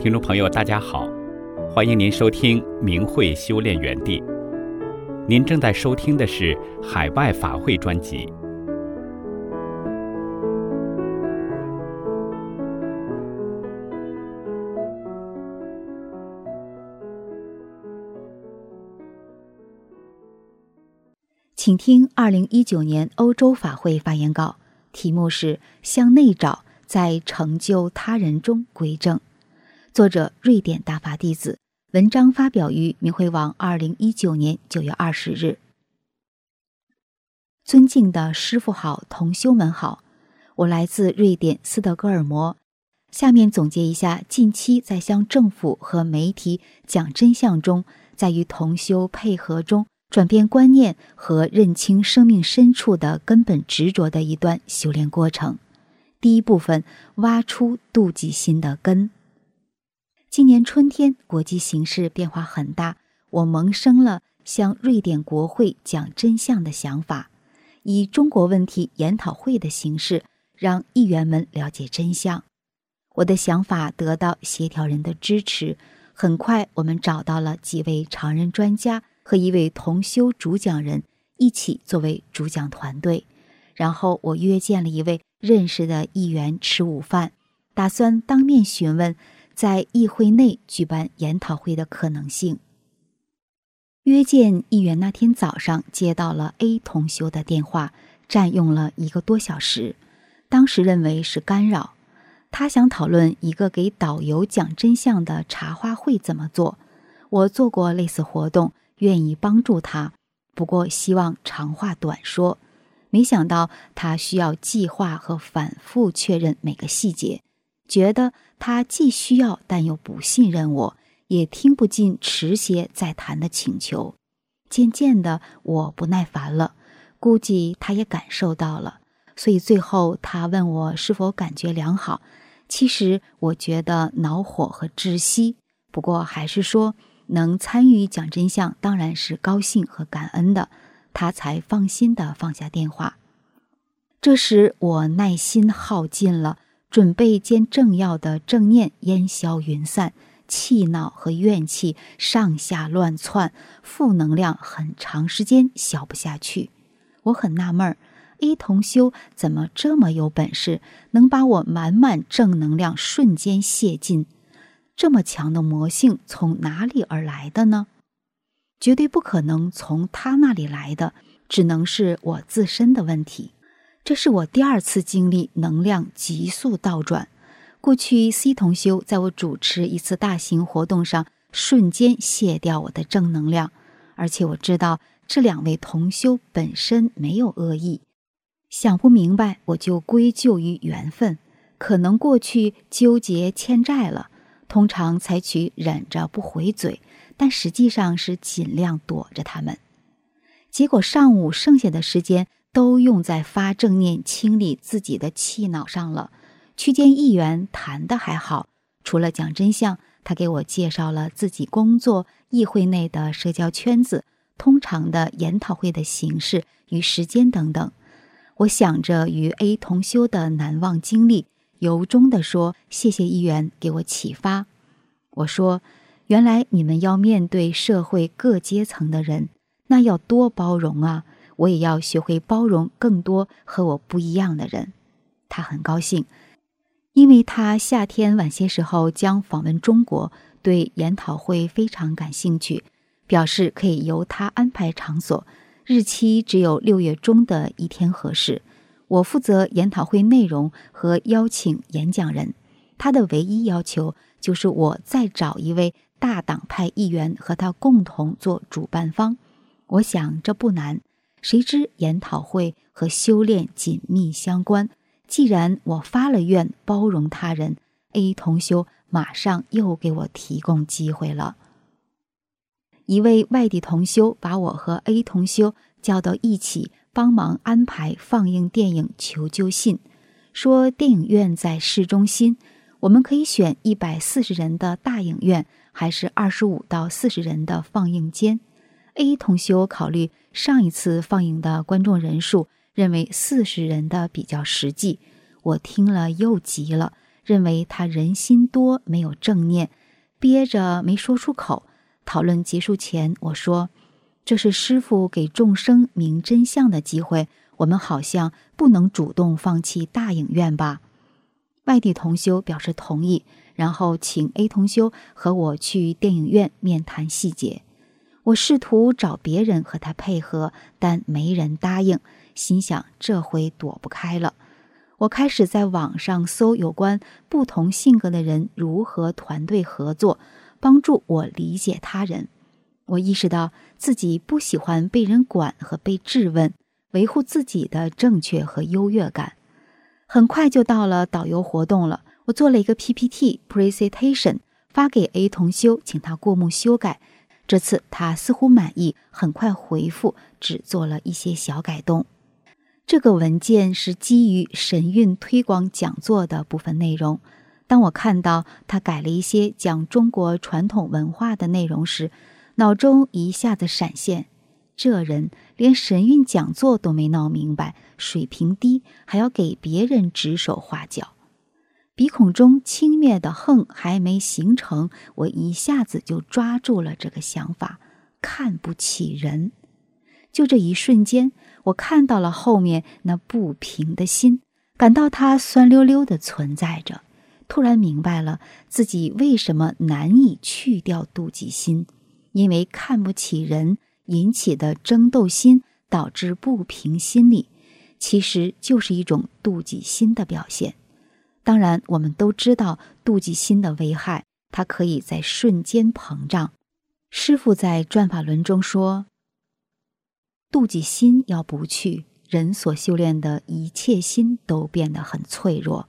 听众朋友大家好，欢迎您收听明慧修炼园地。您正在收听的是海外法会专辑。 请听2019年欧洲法会发言稿，题目是向内找，在成就他人中归正。作者瑞典大法弟子，文章发表于明慧网2019年9月20日。尊敬的师父好，同修们好，我来自瑞典斯德哥尔摩。下面总结一下近期在向政府和媒体讲真相中，在与同修配合中转变观念和认清生命深处的根本执着的一段修炼过程。第一部分，挖出妒忌心的根。今年春天，国际形势变化很大，我萌生了向瑞典国会讲真相的想法，以中国问题研讨会的形式，让议员们了解真相。我的想法得到协调人的支持，很快我们找到了几位常任专家和一位同修主讲人一起作为主讲团队，然后我约见了一位认识的议员吃午饭，打算当面询问在议会内举办研讨会的可能性。约见议员那天早上接到了 A 同修的电话，占用了1个多小时，当时认为是干扰。他想讨论一个给导游讲真相的茶话会怎么做，我做过类似活动，愿意帮助他，不过希望长话短说。没想到他需要计划和反复确认每个细节，觉得他既需要但又不信任我，也听不进迟些再谈的请求。渐渐的我不耐烦了，估计他也感受到了，所以最后他问我是否感觉良好。其实我觉得恼火和窒息，不过还是说能参与讲真相当然是高兴和感恩的，他才放心地放下电话。这时我耐心耗尽了，准备见政要的正念烟消云散，气恼和怨气上下乱窜，负能量很长时间消不下去。我很纳闷，A 同修怎么这么有本事，能把我满满正能量瞬间泄尽？这么强的魔性从哪里而来的呢？绝对不可能从他那里来的，只能是我自身的问题。这是我第2次经历能量急速倒转。过去 C 同修在我主持一次大型活动上瞬间卸掉我的正能量，而且我知道这2位同修本身没有恶意，想不明白我就归咎于缘分，可能过去纠结欠债了，通常采取忍着不回嘴，但实际上是尽量躲着他们。结果上午剩下的时间都用在发正念清理自己的气恼上了。去见议员谈的还好，除了讲真相，他给我介绍了自己工作议会内的社交圈子，通常的研讨会的形式与时间等等。我想着与 A 同修的难忘经历，由衷地说谢谢议员给我启发。我说，原来你们要面对社会各阶层的人，那要多包容啊，我也要学会包容更多和我不一样的人。他很高兴，因为他夏天晚些时候将访问中国，对研讨会非常感兴趣，表示可以由他安排场所，日期只有6月中的一天合适。我负责研讨会内容和邀请演讲人，他的唯一要求就是我再找一位大党派议员和他共同做主办方。我想这不难，谁知研讨会和修炼紧密相关，既然我发了愿包容他人， A 同修马上又给我提供机会了。一位外地同修把我和 A 同修叫到一起，帮忙安排放映电影《求救信》，说电影院在市中心，我们可以选140人的大影院，还是25到40人的放映间。A 同修考虑上一次放映的观众人数，认为40人的比较实际。我听了又急了， 认为他人心多没有正念，憋着没说出口。讨论结束前，我说，这是师父给众生明真相的机会，我们好像不能主动放弃大影院吧。外地同修表示同意，然后请 A 同修和我去电影院面谈细节。我试图找别人和他配合，但没人答应，心想这回躲不开了。我开始在网上搜有关不同性格的人如何团队合作，帮助我理解他人。我意识到自己不喜欢被人管和被质问，维护自己的正确和优越感。很快就到了导游活动了，我做了一个 PPT presentation 发给 A 同修，请他过目修改。这次他似乎满意，很快回复，只做了一些小改动。这个文件是基于神韵推广讲座的部分内容。当我看到他改了一些讲中国传统文化的内容时，脑中一下子闪现，这人连神韵讲座都没闹明白，水平低，还要给别人指手画脚。鼻孔中轻蔑的恨还没形成，我一下子就抓住了这个想法，看不起人。就这一瞬间，我看到了后面那不平的心，感到它酸溜溜地存在着。突然明白了自己为什么难以去掉妒忌心，因为看不起人引起的争斗心导致不平心理，其实就是一种妒忌心的表现。当然，我们都知道妒忌心的危害，它可以在瞬间膨胀。师父在转法轮中说，妒忌心要不去，人所修炼的一切心都变得很脆弱。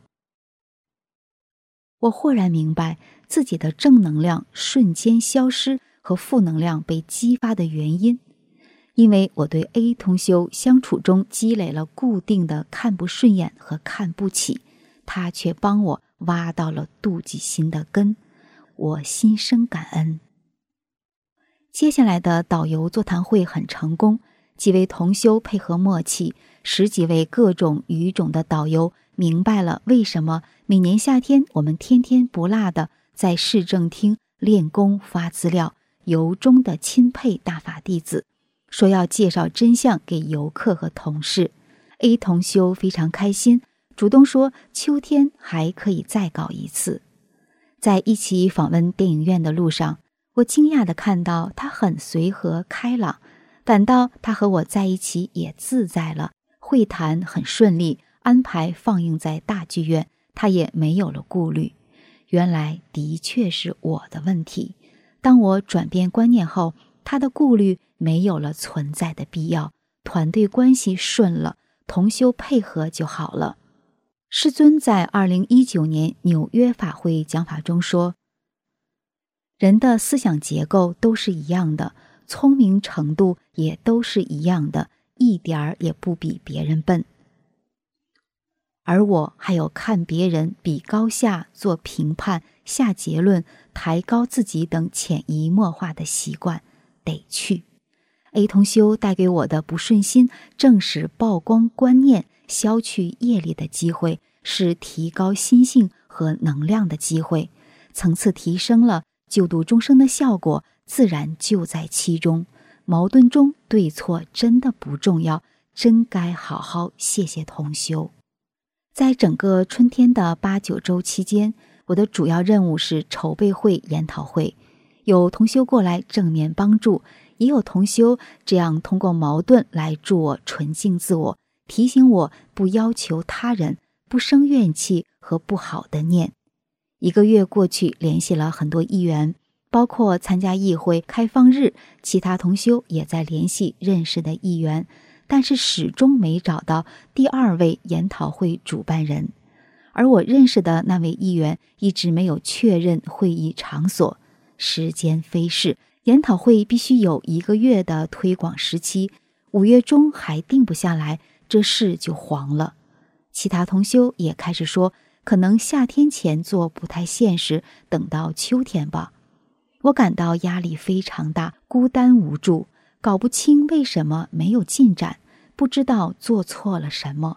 我豁然明白自己的正能量瞬间消失和负能量被激发的原因，因为我对 A 同修相处中积累了固定的看不顺眼和看不起，他却帮我挖到了妒忌心的根，我心生感恩。接下来的导游座谈会很成功，几位同修配合默契，10几位各种语种的导游明白了为什么每年夏天我们天天不落的在市政厅练功发资料，由衷的钦佩大法弟子，说要介绍真相给游客和同事。 A 同修非常开心，主动说秋天还可以再搞一次。在一起访问电影院的路上，我惊讶地看到他很随和开朗，感到他和我在一起也自在了，会谈很顺利，安排放映在大剧院，他也没有了顾虑。原来的确是我的问题，当我转变观念后，他的顾虑没有了存在的必要，团队关系顺了，同修配合就好了。师尊在2019年纽约法会讲法中说，人的思想结构都是一样的，聪明程度也都是一样的，一点儿也不比别人笨。而我还有看别人比高下、做评判、下结论、抬高自己等潜移默化的习惯，得去。A 同修带给我的不顺心，正是曝光观念、消去业力的机会，是提高心性和能量的机会，层次提升了，救度众生的效果自然就在其中。矛盾中对错真的不重要，真该好好谢谢同修。在整个春天的8、9周期间，我的主要任务是筹备会、研讨会，有同修过来正面帮助，也有同修这样通过矛盾来助我纯净自我，提醒我不要求他人，不生怨气和不好的念。1个月过去，联系了很多议员，包括参加议会开放日，其他同修也在联系认识的议员，但是始终没找到第2位研讨会主办人。而我认识的那位议员一直没有确认会议场所。时间飞逝，研讨会必须有1个月的推广时期，5月中还定不下来，这事就黄了。其他同修也开始说，可能夏天前做不太现实，等到秋天吧。我感到压力非常大，孤单无助，搞不清为什么没有进展，不知道做错了什么，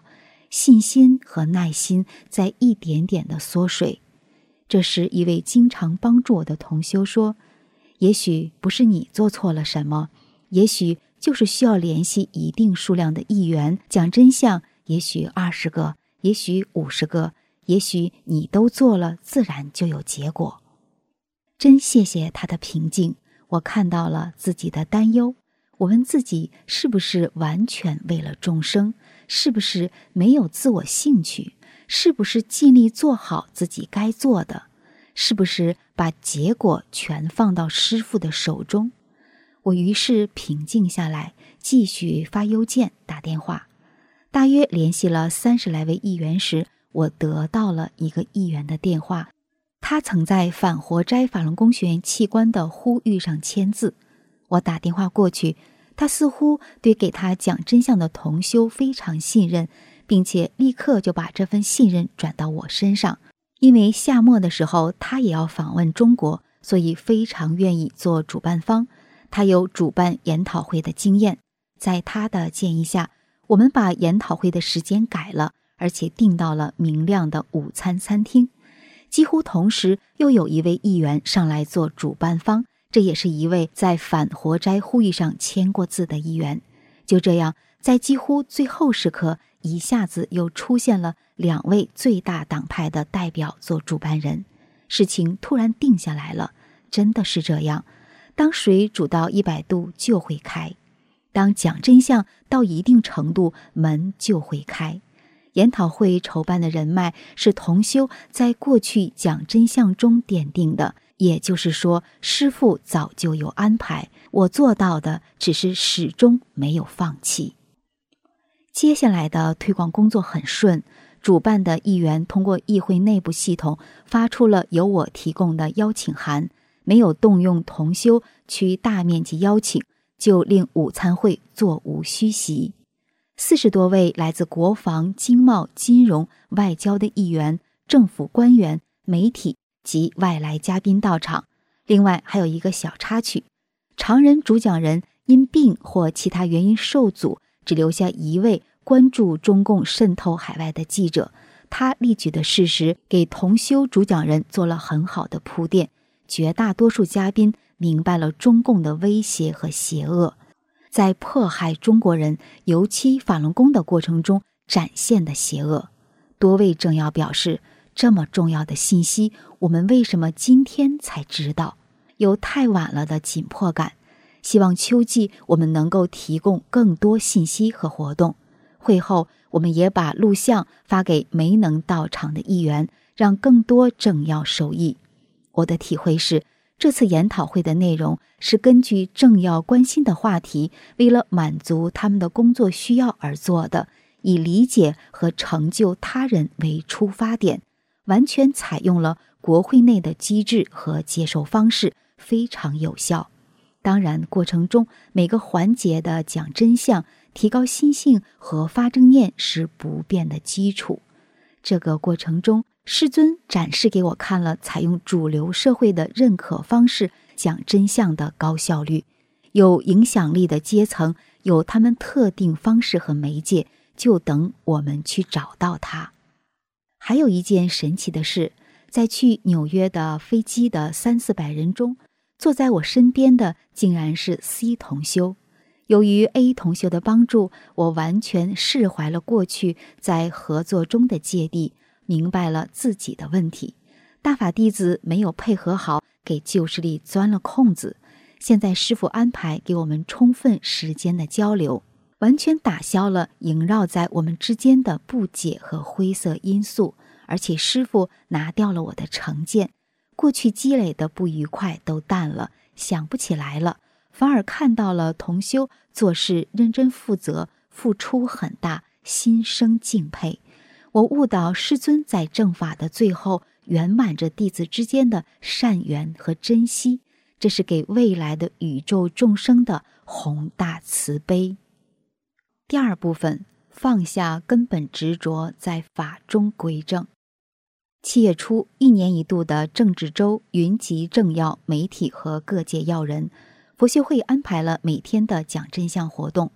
信心和耐心在一点点的缩水。这时，一位经常帮助我的同修说，也许不是你做错了什么，也许就是需要联系一定数量的议员讲真相，也许20个，也许50个，也许你都做了，自然就有结果。真谢谢他的平静，我看到了自己的担忧。我问自己，是不是完全为了众生？是不是没有自我兴趣？是不是尽力做好自己该做的？是不是把结果全放到师父的手中？我于是平静下来，继续发邮件、打电话。大约联系了30来位议员时，我得到了一个议员的电话，他曾在反活摘法轮功学员器官的呼吁上签字。我打电话过去，他似乎对给他讲真相的同修非常信任，并且立刻就把这份信任转到我身上。因为夏末的时候他也要访问中国，所以非常愿意做主办方。他有主办研讨会的经验，在他的建议下，我们把研讨会的时间改了，而且订到了明亮的午餐餐厅。几乎同时又有一位议员上来做主办方，这也是一位在反活摘呼吁上签过字的议员。就这样，在几乎最后时刻，一下子又出现了2位最大党派的代表做主办人。事情突然定下来了，真的是这样。当水煮到100度就会开，当讲真相到一定程度，门就会开。研讨会筹办的人脉是同修在过去讲真相中奠定的，也就是说，师父早就有安排，我做到的只是始终没有放弃。接下来的推广工作很顺，主办的议员通过议会内部系统发出了由我提供的邀请函，没有动用同修去大面积邀请，就令午餐会座无虚席。40多位来自国防、经贸、金融、外交的议员、政府官员、媒体及外来嘉宾到场。另外还有一个小插曲，常任主讲人因病或其他原因受阻，只留下一位关注中共渗透海外的记者。他例举的事实给同修主讲人做了很好的铺垫，绝大多数嘉宾明白了中共的威胁和邪恶，在迫害中国人，尤其法轮功的过程中展现的邪恶。多位政要表示，这么重要的信息，我们为什么今天才知道？有太晚了的紧迫感。希望秋季我们能够提供更多信息和活动。会后，我们也把录像发给没能到场的议员，让更多政要受益。我的体会是，这次研讨会的内容是根据政要关心的话题，为了满足他们的工作需要而做的，以理解和成就他人为出发点，完全采用了国会内的机制和接受方式，非常有效。当然，过程中每个环节的讲真相、提高心性和发正念是不变的基础。这个过程中，师尊展示给我看了采用主流社会的认可方式讲真相的高效率。有影响力的阶层有他们特定方式和媒介，就等我们去找到它。还有一件神奇的事，在去纽约的飞机的300-400人中，坐在我身边的竟然是 C 同修。由于 A 同修的帮助，我完全释怀了过去在合作中的芥蒂，明白了自己的问题。大法弟子没有配合好，给旧势力钻了空子。现在师父安排给我们充分时间的交流，完全打消了萦绕在我们之间的不解和灰色因素，而且师父拿掉了我的成见，过去积累的不愉快都淡了，想不起来了，反而看到了同修做事认真负责，付出很大，心生敬佩。我悟到师尊在正法的最后圆满着弟子之间的善缘和珍惜，这是给未来的宇宙众生的宏大慈悲。第二部分，放下根本执着，在法中归正。7月初，1年1度的政治周云集政要、媒体和各界要人，佛学会安排了每天的讲真相活动。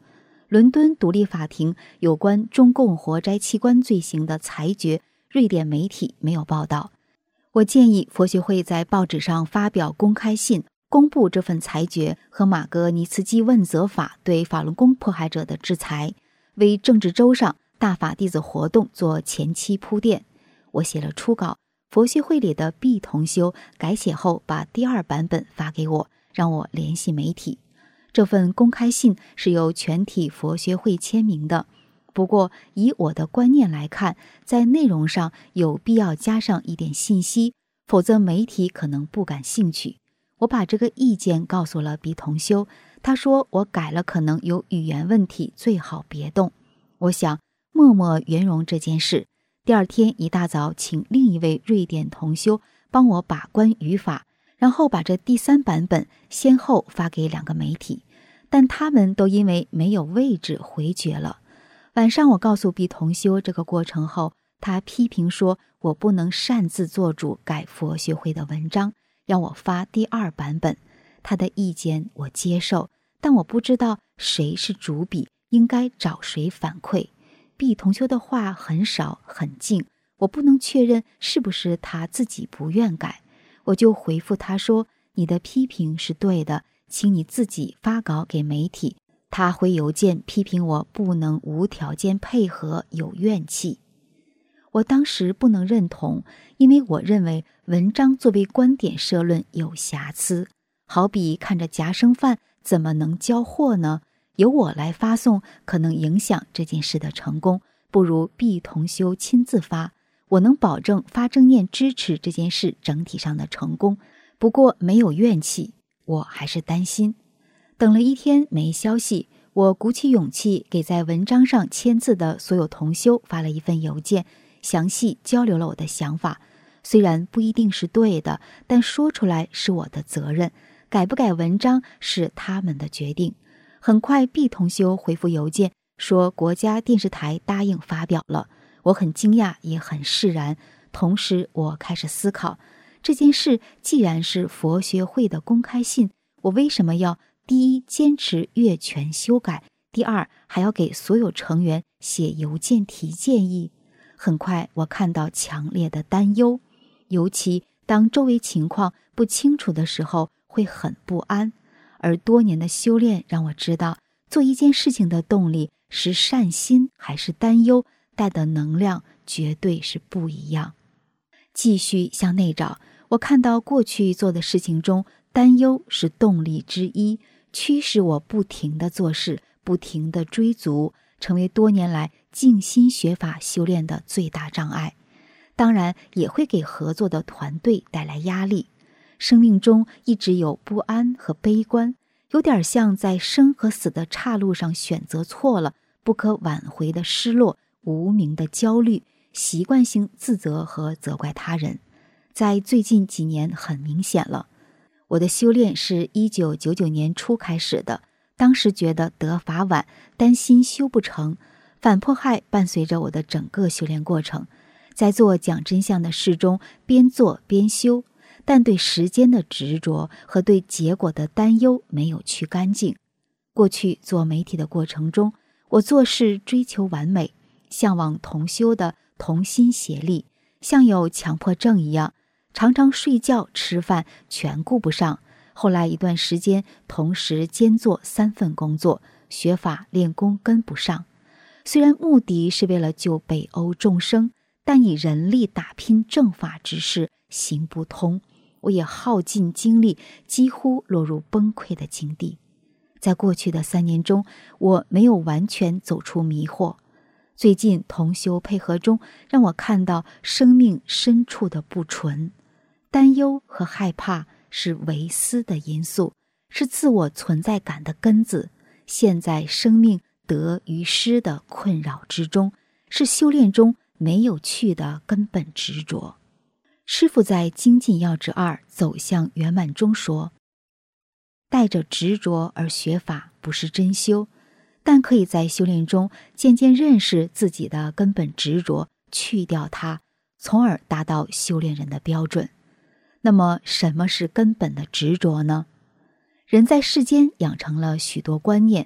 伦敦独立法庭有关中共活摘器官罪行的裁决，瑞典媒体没有报道。我建议佛学会在报纸上发表公开信，公布这份裁决和马格尼茨基问责法对法轮功迫害者的制裁，为政治周上大法弟子活动做前期铺垫。我写了初稿，佛学会里的毕同修改写后把第2版本发给我，让我联系媒体。这份公开信是由全体佛学会签名的，不过以我的观念来看，在内容上有必要加上一点信息，否则媒体可能不感兴趣。我把这个意见告诉了毕同修，他说我改了可能有语言问题，最好别动。我想默默圆融这件事。第2天一大早请另一位瑞典同修帮我把关语法，然后把这第3版本先后发给2个媒体，但他们都因为没有位置回绝了。晚上我告诉毕同修这个过程后，他批评说我不能擅自做主改佛学会的文章，让我发第2版本。他的意见我接受，但我不知道谁是主笔，应该找谁反馈。毕同修的话很少很静，我不能确认是不是他自己不愿改。我就回复他说，你的批评是对的，请你自己发稿给媒体。他回邮件批评我不能无条件配合，有怨气。我当时不能认同，因为我认为文章作为观点社论有瑕疵，好比看着夹生饭怎么能交货呢？由我来发送可能影响这件事的成功，不如毕同修亲自发，我能保证发正念支持这件事整体上的成功。不过没有怨气，我还是担心。等了1天没消息，我鼓起勇气给在文章上签字的所有同修发了一份邮件，详细交流了我的想法。虽然不一定是对的，但说出来是我的责任，改不改文章是他们的决定。很快毕同修回复邮件说国家电视台答应发表了，我很惊讶也很释然。同时我开始思考，这件事既然是佛学会的公开信，我为什么要第一坚持越权修改，第2还要给所有成员写邮件提建议？很快我看到强烈的担忧，尤其当周围情况不清楚的时候会很不安。而多年的修炼让我知道，做一件事情的动力是善心还是担忧，带的能量绝对是不一样。继续向内找，我看到过去做的事情中，担忧是动力之一，驱使我不停地做事，不停地追逐，成为多年来静心学法修炼的最大障碍。当然也会给合作的团队带来压力。生命中一直有不安和悲观，有点像在生和死的岔路上选择错了，不可挽回的失落，无名的焦虑，习惯性自责和责怪他人。在最近几年很明显了。我的修炼是1999年初开始的，当时觉得得法晚，担心修不成，反迫害伴随着我的整个修炼过程。在做讲真相的事中，边做边修，但对时间的执着和对结果的担忧没有去干净。过去做媒体的过程中，我做事追求完美，向往同修的同心协力，像有强迫症一样，常常睡觉吃饭全顾不上。后来一段时间同时兼做3份工作，学法练功跟不上。虽然目的是为了救北欧众生，但以人力打拼正法之事行不通，我也耗尽精力，几乎落入崩溃的境地。在过去的3年中，我没有完全走出迷惑。最近同修配合中，让我看到生命深处的不纯。担忧和害怕是唯私的因素，是自我存在感的根子，陷在生命得与失的困扰之中，是修炼中没有去的根本执着。师父在《精进要旨2走向圆满》中说，带着执着而学法不是真修，但可以在修炼中渐渐认识自己的根本执着，去掉它，从而达到修炼人的标准。那么什么是根本的执着呢？人在世间养成了许多观念，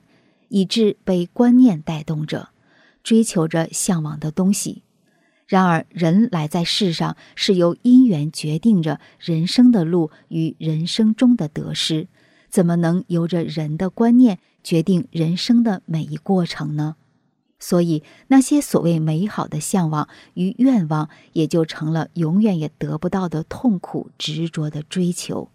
以致被观念带动着，追求着向往的东西。然而人来在世上是由因缘决定着人生的路与人生中的得失，怎么能由着人的观念决定人生的每一过程呢？所以那些所谓美好的向往与愿望，也就成了永远也得不到的痛苦执着的追求。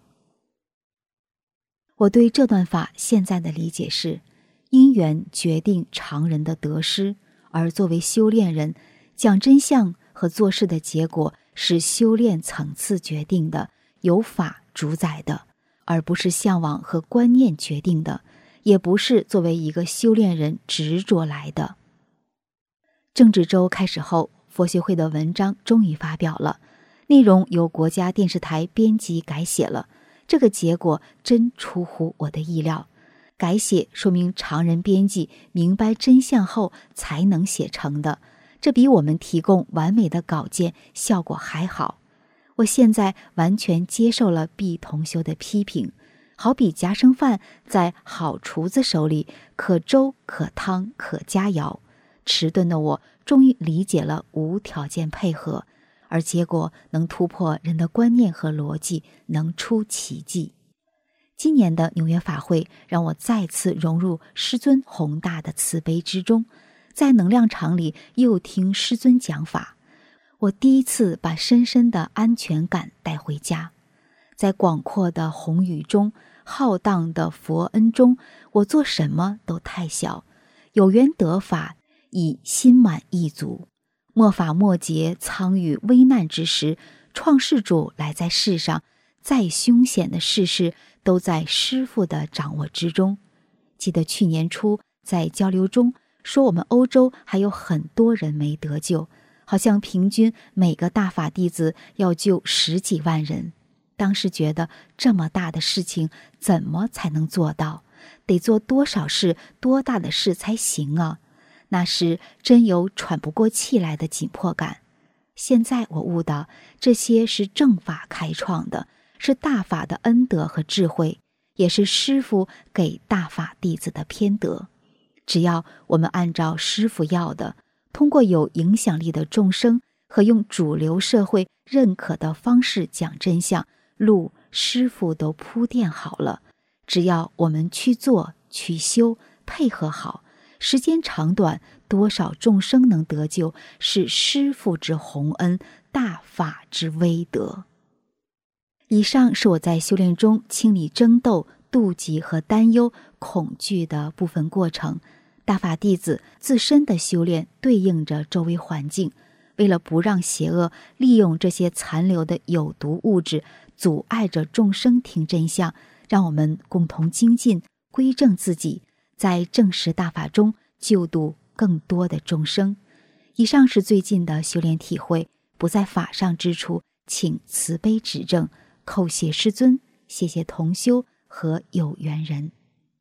我对这段法现在的理解是，因缘决定常人的得失，而作为修炼人，讲真相和做事的结果是修炼层次决定的，由法主宰的，而不是向往和观念决定的，也不是作为一个修炼人执着来的。政治周开始后，佛学会的文章终于发表了，内容由国家电视台编辑改写了，这个结果真出乎我的意料。改写说明常人编辑明白真相后才能写成的，这比我们提供完美的稿件效果还好。我现在完全接受了毕同修的批评，好比夹生饭在好厨子手里，可粥可汤可佳肴。迟钝的我终于理解了无条件配合，而结果能突破人的观念和逻辑，能出奇迹。今年的纽约法会让我再次融入师尊宏大的慈悲之中，在能量场里又听师尊讲法，我第一次把深深的安全感带回家。在广阔的宏宇中，浩荡的佛恩中，我做什么都太小，有缘得法，已心满意足。末法末节苍宇危难之时，创世主来在世上，再凶险的世事都在师父的掌握之中。记得去年初在交流中说，我们欧洲还有很多人没得救，好像平均每个大法弟子要救10几万人。当时觉得这么大的事情怎么才能做到？得做多少事，多大的事才行啊？那时真有喘不过气来的紧迫感。现在我悟到，这些是正法开创的，是大法的恩德和智慧，也是师父给大法弟子的偏德。只要我们按照师父要的，通过有影响力的众生和用主流社会认可的方式讲真相，路师父都铺垫好了，只要我们去做去修，配合好，时间长短，多少众生能得救，是师父之宏恩，大法之威德。以上是我在修炼中清理争斗、妒忌和担忧、恐惧的部分过程。大法弟子自身的修炼对应着周围环境，为了不让邪恶利用这些残留的有毒物质，阻碍着众生听真相，让我们共同精进，归正自己，在正实大法中救度更多的众生。以上是最近的修炼体会，不在法上之处，请慈悲指正，叩谢师尊，谢谢同修和有缘人。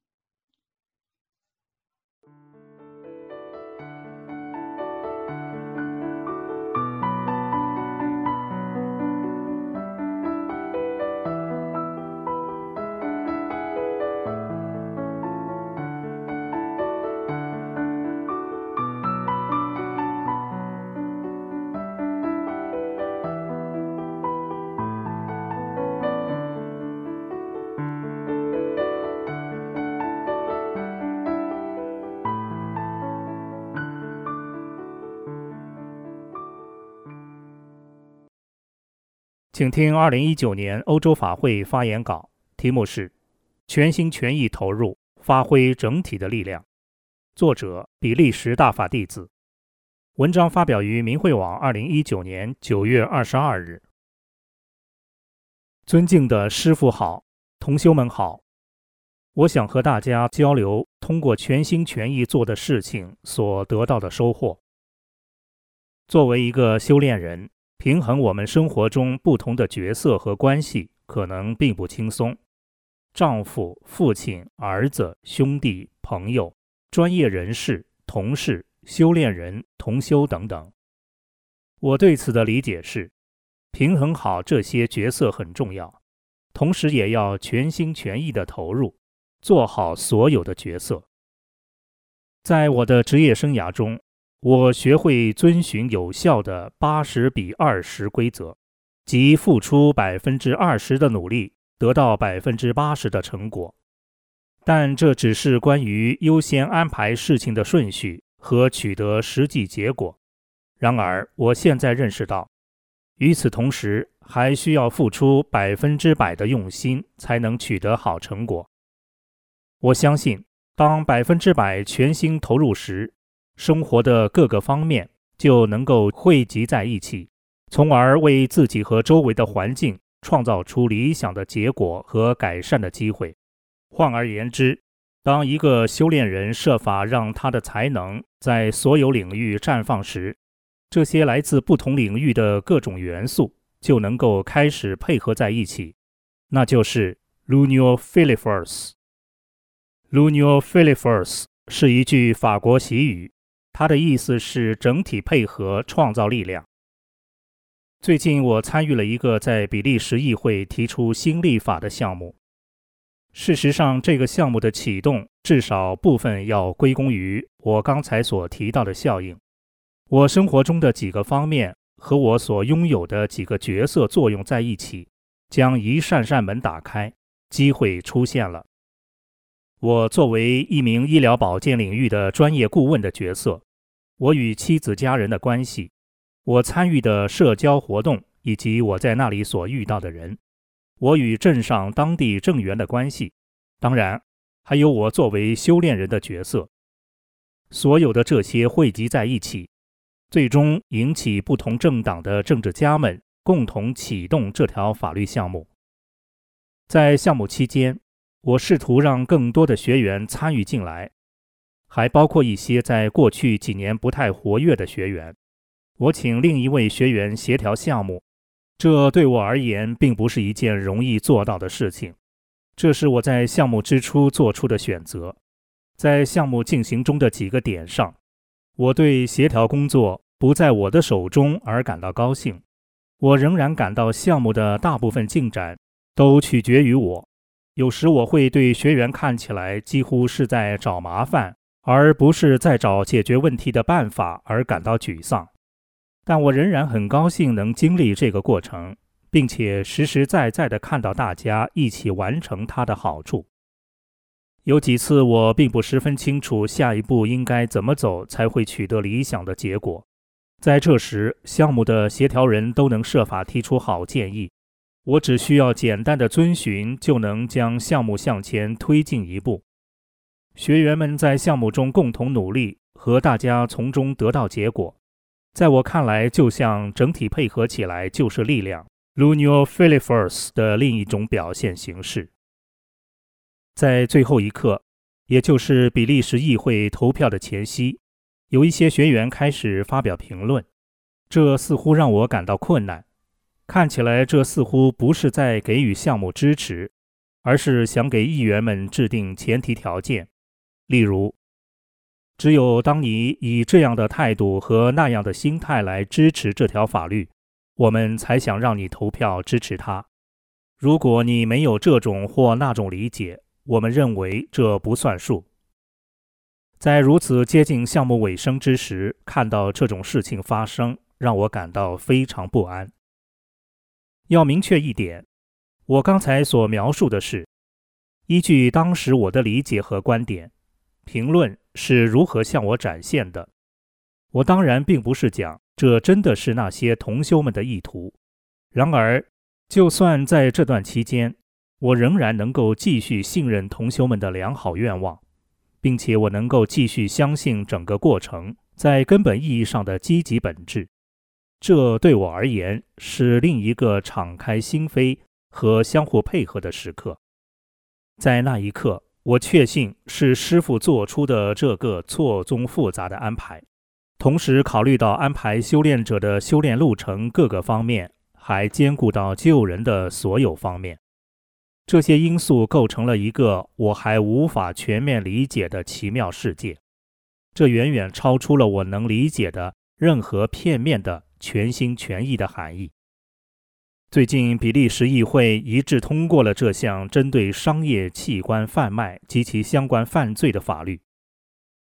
请听2019年欧洲法会发言稿，题目是全心全意投入，发挥整体的力量。作者比利时大法弟子。文章发表于明慧网2019年9月22日。尊敬的师父好，同修们好，我想和大家交流通过全心全意做的事情所得到的收获。作为一个修炼人，平衡我们生活中不同的角色和关系可能并不轻松，丈夫、父亲、儿子、兄弟、朋友、专业人士、同事、修炼人、同修等等。我对此的理解是，平衡好这些角色很重要，同时也要全心全意地投入，做好所有的角色。 在我的职业生涯中，我学会遵循有效的80-20规则，即付出20%的努力，得到80%的成果。但这只是关于优先安排事情的顺序和取得实际结果。然而，我现在认识到，与此同时，还需要付出100%的用心，才能取得好成果。我相信，当100%全心投入时，生活的各个方面就能够汇集在一起，从而为自己和周围的环境创造出理想的结果和改善的机会。换而言之，当一个修炼人设法让他的才能在所有领域绽放时，这些来自不同领域的各种元素就能够开始配合在一起，那就是 l'union fait la force。l'union fait la force 是一句法国习语，它的意思是整体配合创造力量。最近我参与了一个在比利时议会提出新立法的项目。事实上，这个项目的启动至少部分要归功于我刚才所提到的效应。我生活中的几个方面和我所拥有的几个角色作用在一起，将一扇扇门打开，机会出现了。我作为一名医疗保健领域的专业顾问的角色，我与妻子家人的关系，我参与的社交活动以及我在那里所遇到的人，我与镇上当地政员的关系，当然还有我作为修炼人的角色，所有的这些汇集在一起，最终引起不同政党的政治家们共同启动这条法律项目。在项目期间，我试图让更多的学员参与进来，还包括一些在过去几年不太活跃的学员。我请另一位学员协调项目，这对我而言并不是一件容易做到的事情。这是我在项目之初做出的选择。在项目进行中的几个点上，我对协调工作不在我的手中而感到高兴。我仍然感到项目的大部分进展都取决于我。有时我会对学员看起来几乎是在找麻烦，而不是在找解决问题的办法而感到沮丧。但我仍然很高兴能经历这个过程，并且实实在在地看到大家一起完成它的好处。有几次我并不十分清楚下一步应该怎么走才会取得理想的结果，在这时，项目的协调人都能设法提出好建议，我只需要简单的遵循就能将项目向前推进一步。学员们在项目中共同努力，和大家从中得到结果，在我看来就像整体配合起来就是力量 l'union fait la force 的另一种表现形式。在最后一刻，也就是比利时议会投票的前夕，有一些学员开始发表评论，这似乎让我感到困难。看起来这似乎不是在给予项目支持，而是想给议员们制定前提条件。例如，只有当你以这样的态度和那样的心态来支持这条法律，我们才想让你投票支持它。如果你没有这种或那种理解，我们认为这不算数。在如此接近项目尾声之时，看到这种事情发生，让我感到非常不安。要明确一点，我刚才所描述的是依据当时我的理解和观点，评论是如何向我展现的。我当然并不是讲这真的是那些同修们的意图。然而，就算在这段期间，我仍然能够继续信任同修们的良好愿望，并且我能够继续相信整个过程在根本意义上的积极本质。这对我而言是另一个敞开心扉和相互配合的时刻。在那一刻，我确信是师父做出的这个错综复杂的安排，同时考虑到安排修炼者的修炼路程各个方面，还兼顾到救人的所有方面。这些因素构成了一个我还无法全面理解的奇妙世界，这远远超出了我能理解的任何片面的全心全意的含义。最近，比利时议会一致通过了这项针对商业器官贩卖及其相关犯罪的法律。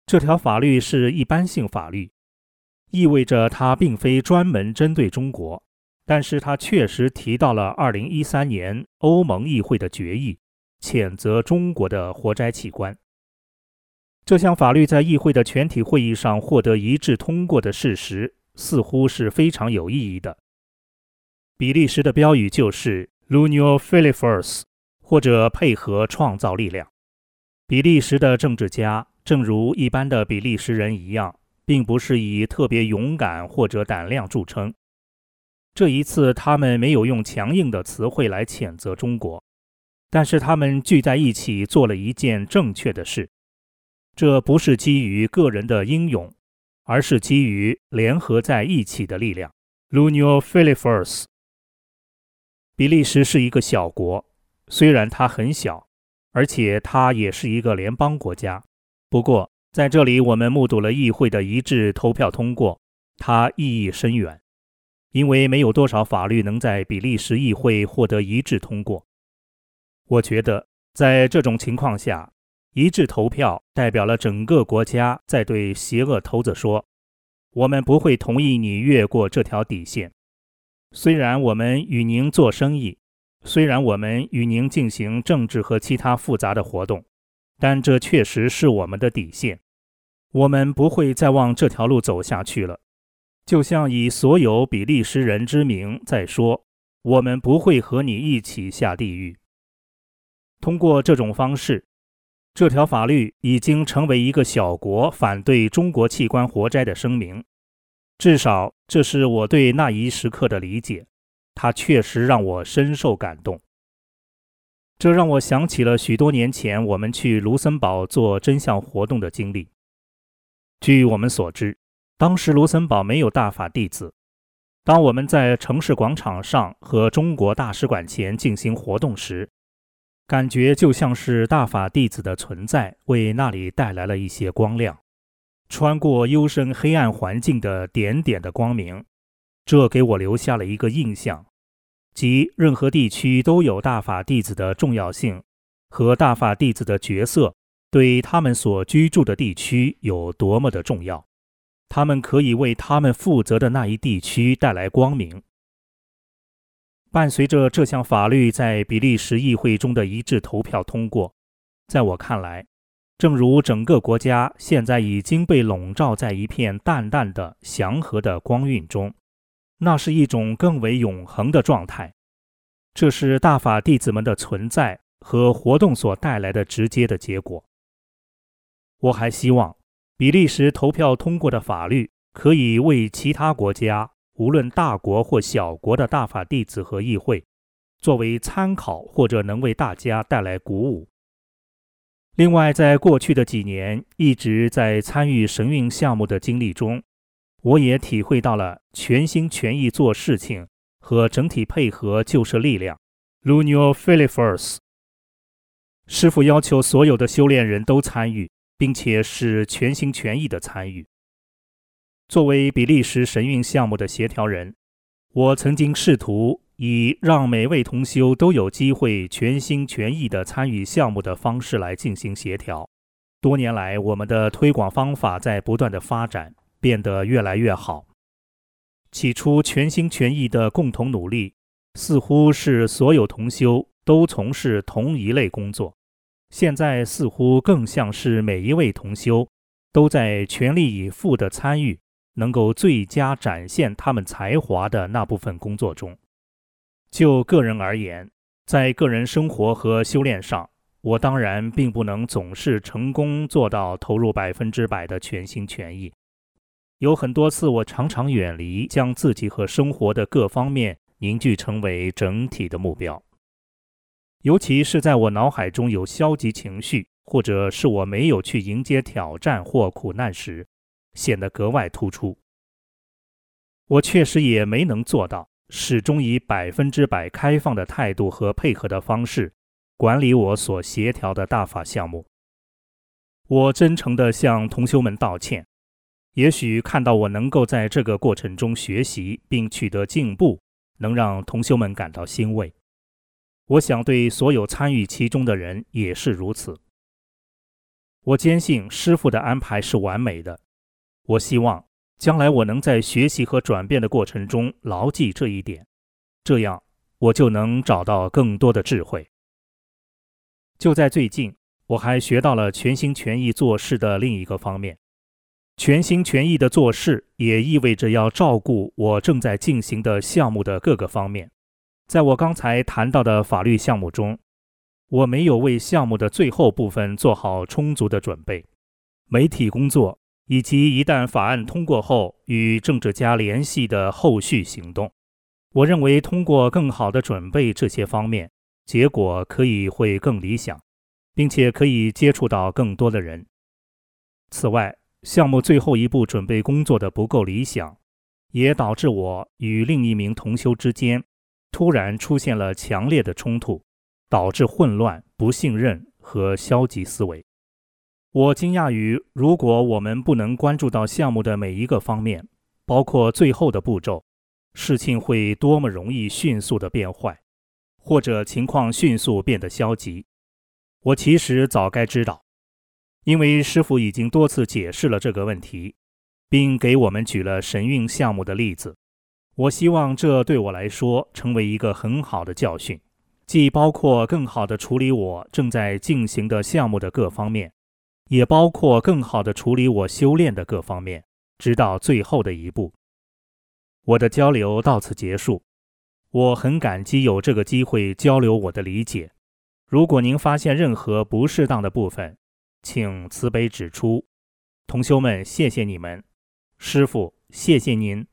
这条法律是一般性法律，意味着它并非专门针对中国，但是它确实提到了2013年欧盟议会的决议，谴责中国的活摘器官。这项法律在议会的全体会议上获得一致通过的事实，似乎是非常有意义的。比利时的标语就是 L'Union fait la force， 或者配合创造力量。比利时的政治家，正如一般的比利时人一样，并不是以特别勇敢或者胆量著称。这一次，他们没有用强硬的词汇来谴责中国，但是他们聚在一起做了一件正确的事。这不是基于个人的英勇，而是基于联合在一起的力量。L'Union fait la force。比利时是一个小国，虽然它很小，而且它也是一个联邦国家。不过，在这里我们目睹了议会的一致投票通过，它意义深远，因为没有多少法律能在比利时议会获得一致通过。我觉得，在这种情况下，一致投票代表了整个国家在对邪恶头子说：我们不会同意你越过这条底线。虽然我们与您做生意，虽然我们与您进行政治和其他复杂的活动，但这确实是我们的底线。我们不会再往这条路走下去了。就像以所有比利时人之名在说，我们不会和你一起下地狱。通过这种方式，这条法律已经成为一个小国反对中国器官活摘的声明。至少这是我对那一时刻的理解，它确实让我深受感动。这让我想起了许多年前我们去卢森堡做真相活动的经历。据我们所知，当时卢森堡没有大法弟子。当我们在城市广场上和中国大使馆前进行活动时，感觉就像是大法弟子的存在为那里带来了一些光亮，穿过幽深黑暗环境的点点的光明。这给我留下了一个印象，即任何地区都有大法弟子的重要性和大法弟子的角色对他们所居住的地区有多么的重要。他们可以为他们负责的那一地区带来光明。伴随着这项法律在比利时议会中的一致投票通过，在我看来，正如整个国家现在已经被笼罩在一片淡淡的祥和的光晕中，那是一种更为永恒的状态。这是大法弟子们的存在和活动所带来的直接的结果。我还希望比利时投票通过的法律可以为其他国家，无论大国或小国的大法弟子和议会，作为参考或者能为大家带来鼓舞。另外，在过去的几年一直在参与神运项目的经历中，我也体会到了全心全意做事情和整体配合就是力量。L'Union fait la force。师父要求所有的修炼人都参与，并且是全心全意的参与。作为比利时神运项目的协调人，我曾经试图以让每位同修都有机会全心全意地参与项目的方式来进行协调。多年来，我们的推广方法在不断的发展，变得越来越好。起初全心全意的共同努力，似乎是所有同修都从事同一类工作。现在似乎更像是每一位同修都在全力以赴地参与能够最佳展现他们才华的那部分工作中。就个人而言，在个人生活和修炼上，我当然并不能总是成功做到投入100%的全心全意。有很多次我常常远离将自己和生活的各方面凝聚成为整体的目标。尤其是在我脑海中有消极情绪，或者是我没有去迎接挑战或苦难时，显得格外突出。我确实也没能做到始终以100%开放的态度和配合的方式管理我所协调的大法项目。我真诚地向同修们道歉，也许看到我能够在这个过程中学习并取得进步，能让同修们感到欣慰。我想对所有参与其中的人也是如此。 我坚信师父的安排是完美的。我希望将来我能在学习和转变的过程中牢记这一点，这样我就能找到更多的智慧。就在最近，我还学到了全心全意做事的另一个方面。全心全意的做事也意味着要照顾我正在进行的项目的各个方面。在我刚才谈到的法律项目中，我没有为项目的最后部分做好充足的准备，媒体工作以及一旦法案通过后与政治家联系的后续行动。我认为通过更好的准备这些方面，结果会更理想，并且可以接触到更多的人。此外，项目最后一步准备工作的不够理想，也导致我与另一名同修之间突然出现了强烈的冲突，导致混乱、不信任和消极思维。我惊讶于，如果我们不能关注到项目的每一个方面，包括最后的步骤，事情会多么容易迅速地变坏，或者情况迅速变得消极。我其实早该知道，因为师父已经多次解释了这个问题，并给我们举了神韵项目的例子。我希望这对我来说成为一个很好的教训，既包括更好地处理我正在进行的项目的各方面，也包括更好地处理我修炼的各方面，直到最后的一步。我的交流到此结束，我很感激有这个机会交流我的理解。如果您发现任何不适当的部分，请慈悲指出。同修们，谢谢你们。师父，谢谢您。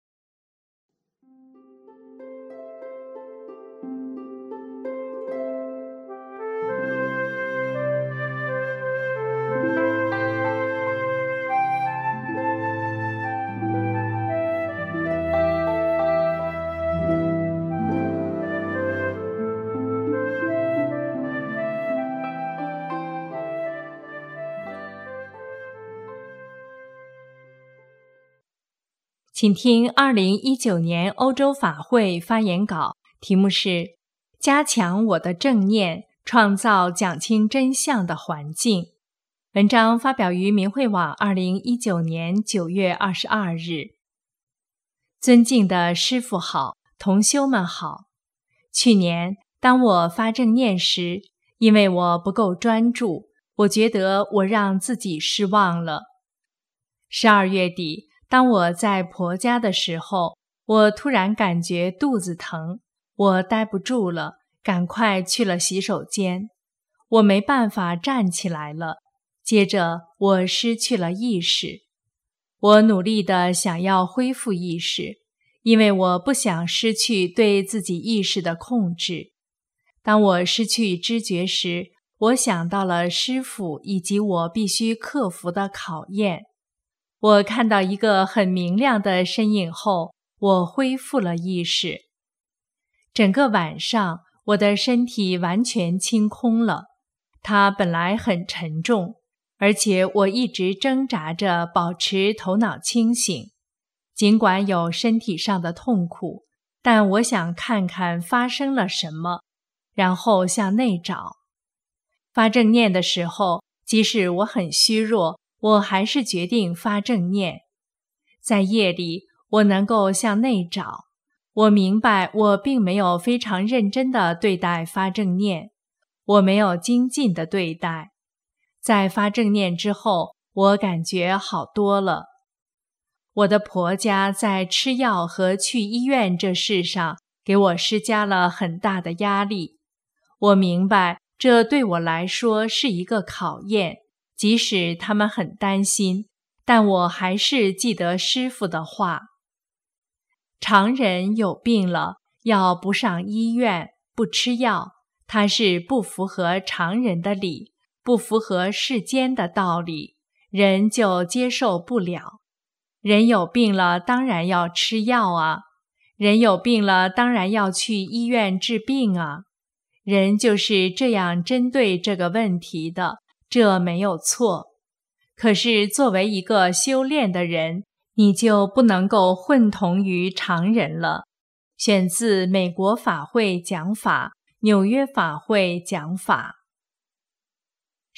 请听2019年欧洲法会发言稿，题目是加强我的正念，创造讲清真相的环境。文章发表于明慧网2019年9月22日。尊敬的师父好，同修们好。去年当我发正念时，因为我不够专注，我觉得我让自己失望了。12月底，当我在婆家的时候，我突然感觉肚子疼，我待不住了，赶快去了洗手间。我没办法站起来了，接着我失去了意识。我努力地想要恢复意识，因为我不想失去对自己意识的控制。当我失去知觉时，我想到了师父以及我必须克服的考验。我看到一个很明亮的身影后，我恢复了意识。整个晚上，我的身体完全清空了，它本来很沉重，而且我一直挣扎着保持头脑清醒。尽管有身体上的痛苦，但我想看看发生了什么，然后向内找。发正念的时候，即使我很虚弱，我还是决定发正念。在夜里，我能够向内找。我明白我并没有非常认真地对待发正念，我没有精进地对待。在发正念之后，我感觉好多了。我的婆家在吃药和去医院这事上给我施加了很大的压力。我明白这对我来说是一个考验，即使他们很担心，但我还是记得师父的话。常人有病了，要不上医院，不吃药，它是不符合常人的理，不符合世间的道理，人就接受不了。人有病了，当然要吃药啊。人有病了，当然要去医院治病啊。人就是这样针对这个问题的，这没有错。可是作为一个修炼的人，你就不能够混同于常人了。选自美国法会讲法，纽约法会讲法。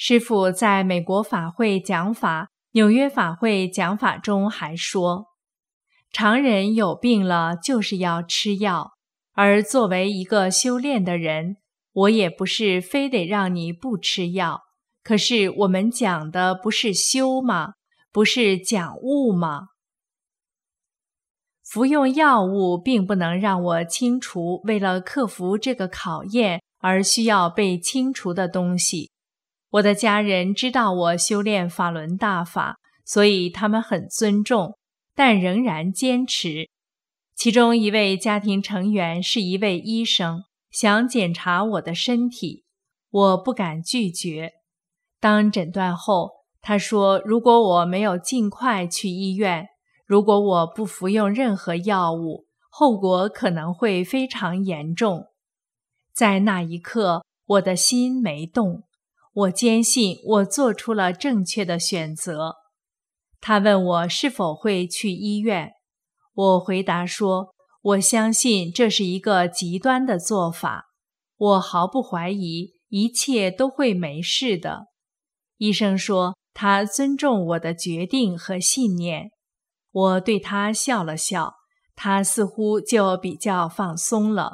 师父在美国法会讲法、纽约法会讲法中还说，常人有病了就是要吃药，而作为一个修炼的人，我也不是非得让你不吃药，可是我们讲的不是修吗？不是讲悟吗？服用药物并不能让我清除为了克服这个考验而需要被清除的东西。我的家人知道我修炼法轮大法，所以他们很尊重，但仍然坚持。其中一位家庭成员是一位医生，想检查我的身体，我不敢拒绝。当诊断后，他说如果我没有尽快去医院，如果我不服用任何药物，后果可能会非常严重。在那一刻，我的心没动，我坚信我做出了正确的选择。他问我是否会去医院，我回答说，我相信这是一个极端的做法，我毫不怀疑一切都会没事的。医生说他尊重我的决定和信念。我对他笑了笑，他似乎就比较放松了。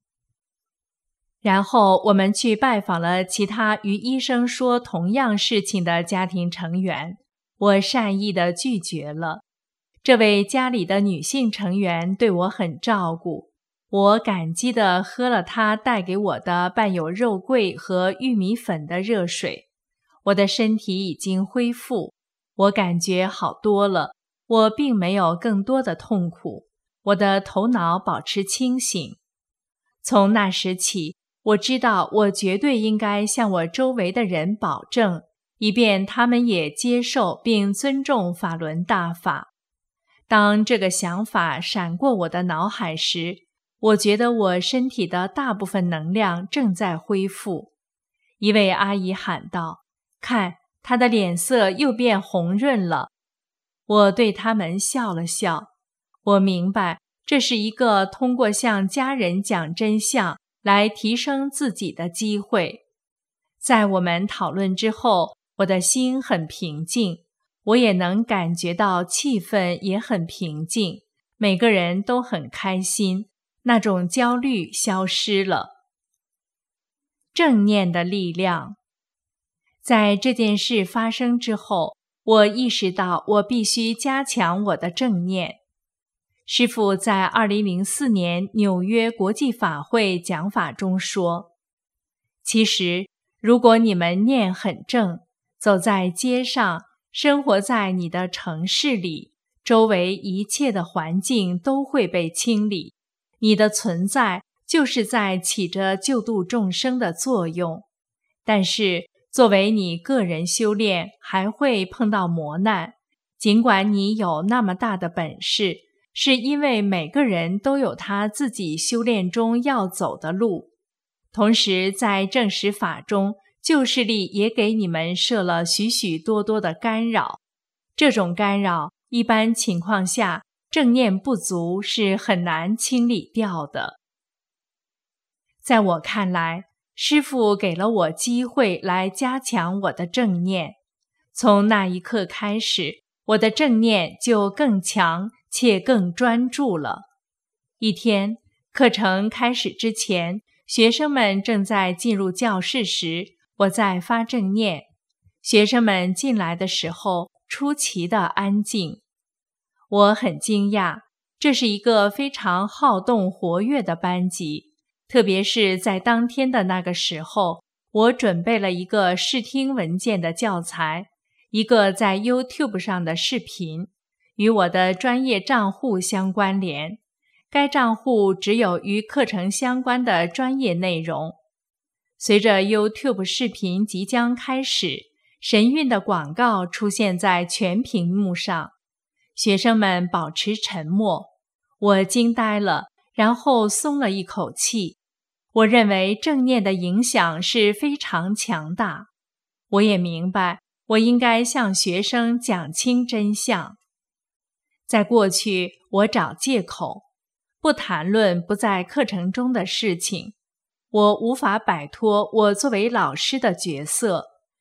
然后我们去拜访了其他与医生说同样事情的家庭成员，我善意地拒绝了。这位家里的女性成员对我很照顾，我感激地喝了她带给我的伴有肉桂和玉米粉的热水。我的身体已经恢复，我感觉好多了，我并没有更多的痛苦，我的头脑保持清醒。从那时起，我知道我绝对应该向我周围的人保证，以便他们也接受并尊重法轮大法。当这个想法闪过我的脑海时，我觉得我身体的大部分能量正在恢复。一位阿姨喊道：“看，她的脸色又变红润了。”我对他们笑了笑，我明白这是一个通过向家人讲真相来提升自己的机会。在我们讨论之后，我的心很平静，我也能感觉到气氛也很平静，每个人都很开心，那种焦虑消失了。正念的力量。在这件事发生之后，我意识到我必须加强我的正念。师父在2004年纽约国际法会讲法中说，其实如果你们念很正，走在街上，生活在你的城市里，周围一切的环境都会被清理，你的存在就是在起着救度众生的作用。但是作为你个人修炼，还会碰到磨难，尽管你有那么大的本事，是因为每个人都有他自己修炼中要走的路。同时在正实法中，旧势力也给你们设了许许多多的干扰，这种干扰一般情况下正念不足是很难清理掉的。在我看来，师父给了我机会来加强我的正念，从那一刻开始，我的正念就更强且更专注了。一天，课程开始之前，学生们正在进入教室时，我在发正念。学生们进来的时候，出奇的安静。我很惊讶，这是一个非常好动活跃的班级。特别是在当天的那个时候，我准备了一个视听文件的教材，一个在 YouTube 上的视频，与我的专业账户相关联。该账户只有与课程相关的专业内容。随着 YouTube 视频即将开始，神韵的广告出现在全屏幕上。学生们保持沉默，我惊呆了，然后松了一口气。我认为正念的影响是非常强大。我也明白，我应该向学生讲清真相。在过去，我找借口，不谈论不在课程中的事情。我无法摆脱我作为老师的角色，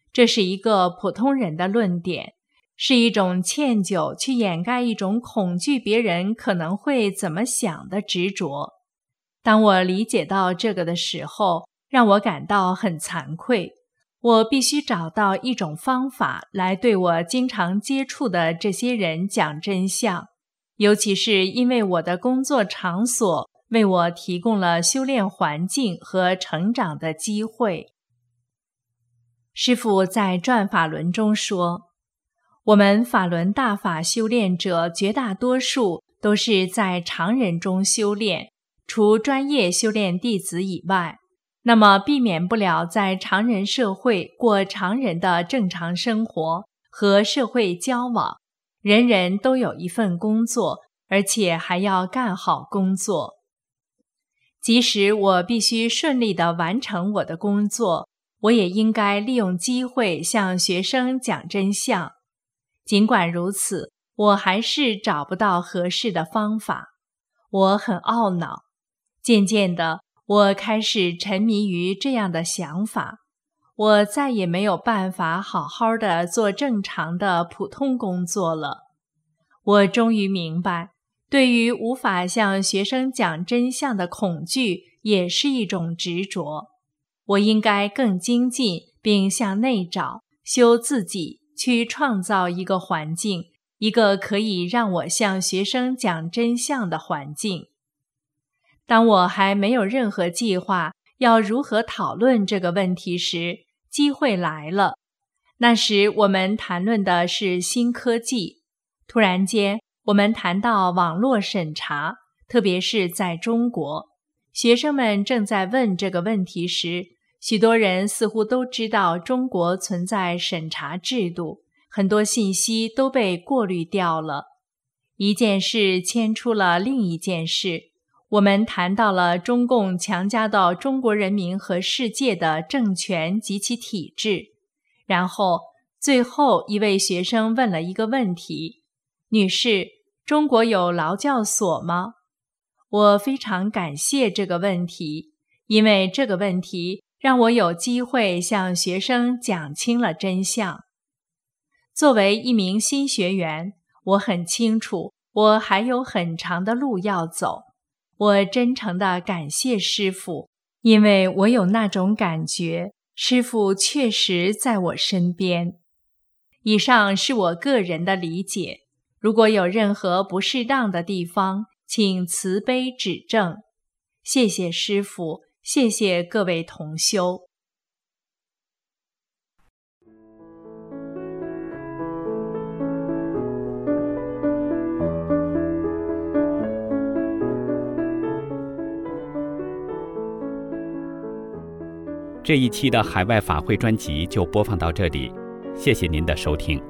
这是一个普通人的论点，是一种歉疚去掩盖一种恐惧别人可能会怎么想的执着。当我理解到这个的时候，让我感到很惭愧。我必须找到一种方法来对我经常接触的这些人讲真相，尤其是因为我的工作场所为我提供了修炼环境和成长的机会。师父在转法轮中说，我们法轮大法修炼者绝大多数都是在常人中修炼，除专业修炼弟子以外，那么避免不了在常人社会过常人的正常生活和社会交往。人人都有一份工作，而且还要干好工作。即使我必须顺利地完成我的工作，我也应该利用机会向学生讲真相。尽管如此，我还是找不到合适的方法。我很懊恼。渐渐的，我开始沉迷于这样的想法，我再也没有办法好好的做正常的普通工作了。我终于明白，对于无法向学生讲真相的恐惧也是一种执着。我应该更精进，并向内找，修自己，去创造一个环境，一个可以让我向学生讲真相的环境。当我还没有任何计划要如何讨论这个问题时，机会来了。那时我们谈论的是新科技。突然间，我们谈到网络审查，特别是在中国。学生们正在问这个问题时，许多人似乎都知道中国存在审查制度，很多信息都被过滤掉了。一件事牵出了另一件事。我们谈到了中共强加到中国人民和世界的政权及其体制。然后，最后一位学生问了一个问题：女士，中国有劳教所吗？我非常感谢这个问题，因为这个问题让我有机会向学生讲清了真相。作为一名新学员，我很清楚我还有很长的路要走。我真诚地感谢师父，因为我有那种感觉，师父确实在我身边。以上是我个人的理解，如果有任何不适当的地方，请慈悲指正。谢谢师父，谢谢各位同修。 这一期的海外法会专辑就播放到这里，谢谢您的收听。